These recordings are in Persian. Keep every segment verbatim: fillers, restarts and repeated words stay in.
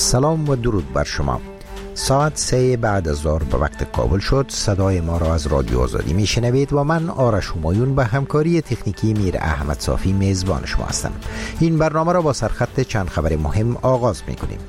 سلام و درود بر شما. ساعت سه بعد از ظهر به وقت کابل شد. صدای ما را از رادیو آزادی می شنوید و من آرش همایون به همکاری تکنیکی میر احمد صافی میزبان شما هستم. این برنامه را با سرخط چند خبر مهم آغاز می کنیم.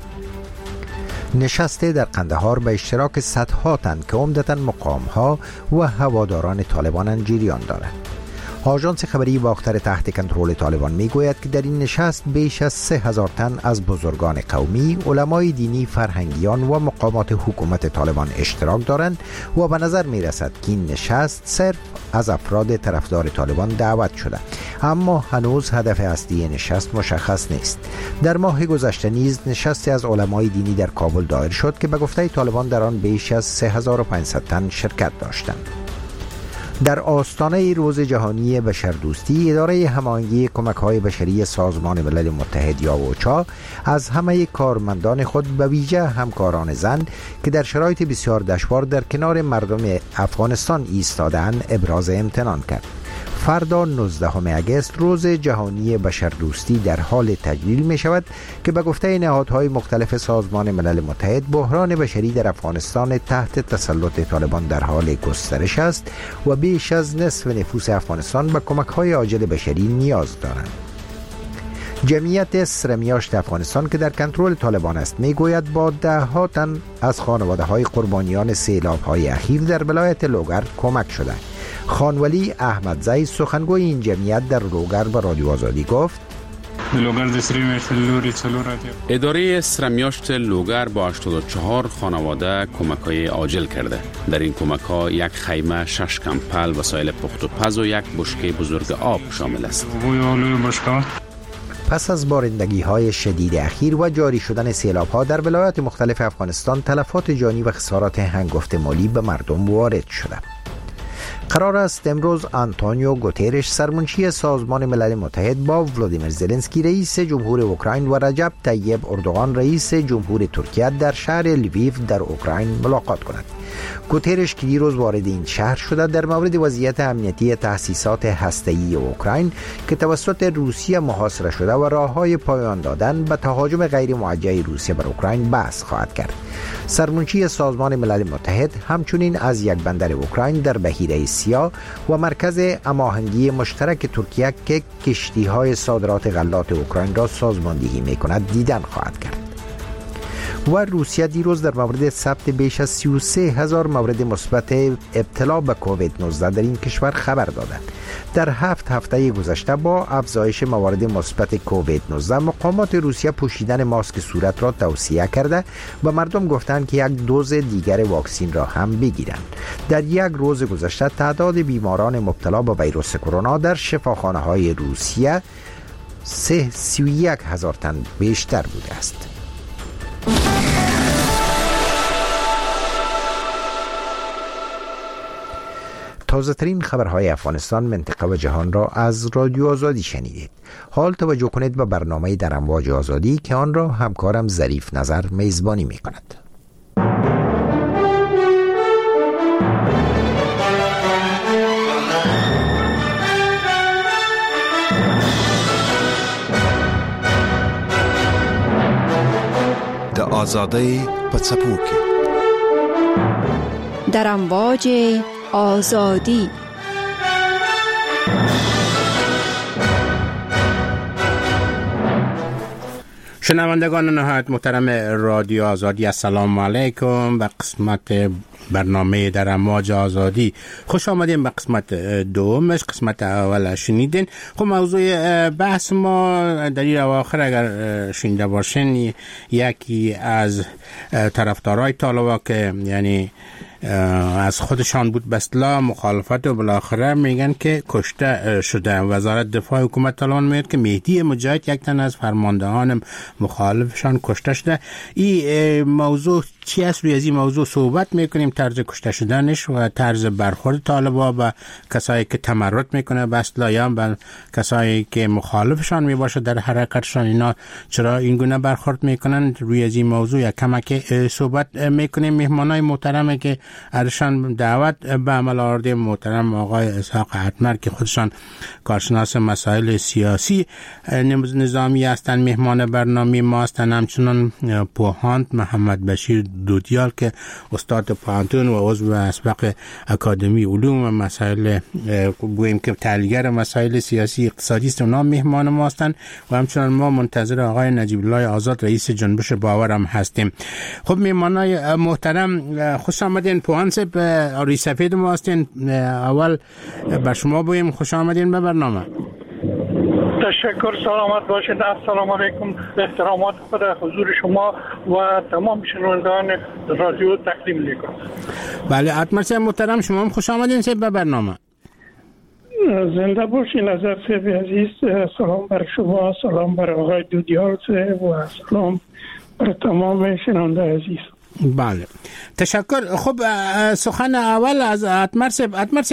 نشست در قندهار به اشتراک صدها تن که عمدتاً مقام‌ها و هواداران طالبان جریان دارد. آژانس خبری باختر تحت کنترل طالبان میگوید که در این نشست بیش از سه هزار تن از بزرگان قومی، علمای دینی، فرهنگیان و مقامات حکومت طالبان اشتراک دارند و به نظر می رسد که این نشست صرف از افراد طرفدار طالبان دعوت شده، اما هنوز هدف اصلی نشست مشخص نیست. در ماه گذشته نیز نشستی از علمای دینی در کابل دایر شد که به گفته طالبان در آن بیش از سه هزار و پانصد تن شرکت داشتند. در آستانه روز جهانی بشردوستی، اداره هماهنگی کمک‌های بشری سازمان ملل متحد یا اوچا از همه کارمندان خود به ویژه همکاران زن که در شرایط بسیار دشوار در کنار مردم افغانستان ایستادند ابراز امتنان کرد. فردا نوزدهم اگست روز جهانی بشردوستی در حال تجلیل می شود که به گفته نهادهای مختلف سازمان ملل متحد بحران بشری در افغانستان تحت تسلط طالبان در حال گسترش است و بیش از نصف نفوس افغانستان به کمک‌های عاجل بشری نیاز دارند. جمعیت سرمیاشت افغانستان که در کنترل طالبان است میگوید با ده ها تن از خانواده های قربانیان سیلاب های اخیر در ولایت لوگر کمک شده. خانولی احمدزی سخنگوی این جمعیت در لوگر به رادیو آزادی گفت: اداره سرمیاشت لوگر با هشتاد و چهار خانواده کمک‌های عاجل کرده. در این کمک‌ها یک خیمه، شش کمپل، وسایل پخت و پز و یک بشکه بزرگ آب شامل است. پس از بارندگی‌های شدید اخیر و جاری شدن سیلاب‌ها در ولایات مختلف افغانستان، تلفات جانی و خسارات هنگفت مالی به مردم وارد شده. قرار است امروز آنتونیو گوترش سرمنشی سازمان ملل متحد با ولادیمیر زلنسکی رئیس جمهور اوکراین و رجب طیب اردوغان رئیس جمهور ترکیه در شهر لویو در اوکراین ملاقات کند. گوترش که دیروز وارد این شهر شده در مورد وضعیت امنیتی تأسیسات هسته‌ای اوکراین که توسط روسیه محاصره شده و راههای پایان دادن به تهاجم غیر موجه روسیه بر اوکراین بحث خواهد کرد. سرمنشی سازمان ملل متحد همچنین از یک بندر اوکراین در بحیره سیاه و مرکز هماهنگی مشترک ترکیه که کشتی‌های صادرات غلات اوکراین را سازماندهی می‌کند دیدن خواهد کرد. و روسیه دیروز در مورد ثبت بیش از سی و سه هزار مورد مثبت ابتلا به کووید نوزده در این کشور خبر دادند. در هفت هفته گذشته با افزایش موارد مثبت کووید نوزده، مقامات روسیه پوشیدن ماسک صورت را توصیه کرده و مردم گفتند که یک دوز دیگر واکسن را هم بگیرند. در یک روز گذشته تعداد بیماران مبتلا به ویروس کرونا در شفاخانه‌های روسیه سی و یک هزار تن بیشتر بوده است. تازه ترین خبرهای افغانستان، منطقه و جهان را از رادیو آزادی شنیدید. حال توجه کنید به برنامه در امواج آزادی که آن را همکارم ظریف نظر میزبانی می کند. د آزادی په څپو کې در امواج آزادی. شنوندگان نهایت محترم رادیو آزادی، السلام علیکم. به قسمت برنامه در امواج آزادی خوش آمدین. به قسمت دومش، قسمت اول شنیدین. خب موضوع بحث ما در این اواخر اگر شنیده باشین، یکی از طرفدارای طالبان که یعنی از خودشان بود به اصطلاح مخالفت و بالاخره میگن که کشته شده. وزارت دفاع حکومت طالبان میگه که مهدی مجاهد یک تن از فرماندهان مخالفشان کشته شده. این موضوع چی است روی از این موضوع صحبت میکنیم، طرز کشته شدنش و طرز برخورد طالبا و کسایی که تمرد میکنه به اصطلاح و کسایی که مخالفشان میباشه در حرکتشان، اینا چرا این گونه برخورد میکنن. روی از این موضوع یک کمک صحبت میکنیم. مهمانای محترمی که ازشان دعوت به عمل آورده محترم آقای اسحاق اتمر که خودشان کارشناس مسائل سیاسی نظامی هستند، مهمان برنامه ما هستند. همچنان پوهاند محمد بشیر دودیال که استاد پوهنتون و عضو اسبق اکادمی علوم و مسائل گوییم که تحلیلگر مسائل سیاسی اقتصادی است، اونا مهمان ما هستند. و همچنان ما منتظر آقای نجیب الله آزاد رئیس جنبش باور هم هستیم. خب مهمانای محترم خوش آمدین. پوهاند صاحب روی سفید ما هستین. اول به شما بگیم خوش آمدین به برنامه. تشکر، سلامت باشید. السلام علیکم. احترامات خود حضور شما و تمام شنوندگان رادیو تقدیم می‌کنم. بله اتمر صاحب محترم، شما هم خوش آمدین صاحب به برنامه. زنده باشین نظر صاحب عزیز. سلام بر شما، سلام بر آقای دودیال صاحب و سلام بر تمام شنونده عزیز. بله تشکر. خب سخن اول از اتمر صاحب. اتمر